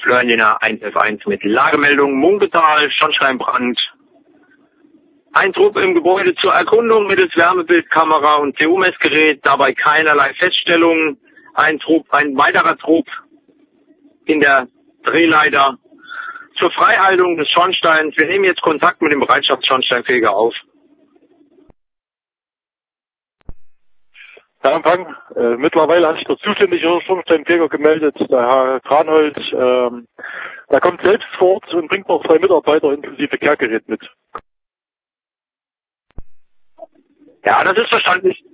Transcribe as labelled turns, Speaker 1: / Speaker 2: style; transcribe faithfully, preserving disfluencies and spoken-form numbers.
Speaker 1: Flörnjener eins F eins mit Lagemeldung Munketal, Schornsteinbrand. Ein Trupp im Gebäude zur Erkundung mittels Wärmebildkamera und C U-Messgerät, dabei keinerlei Feststellungen. Ein Trupp, ein weiterer Trupp in der Drehleiter zur Freihaltung des Schornsteins. Wir nehmen jetzt Kontakt mit dem Bereitschaftsschornsteinfeger auf.
Speaker 2: Herr Empfang, äh, mittlerweile hat sich der zuständige Schornsteinfeger gemeldet, der Herr Kranhold. Ähm, er kommt selbst vor Ort und bringt noch zwei Mitarbeiter inklusive Kehrgerät mit.
Speaker 1: Ja, das ist verständlich.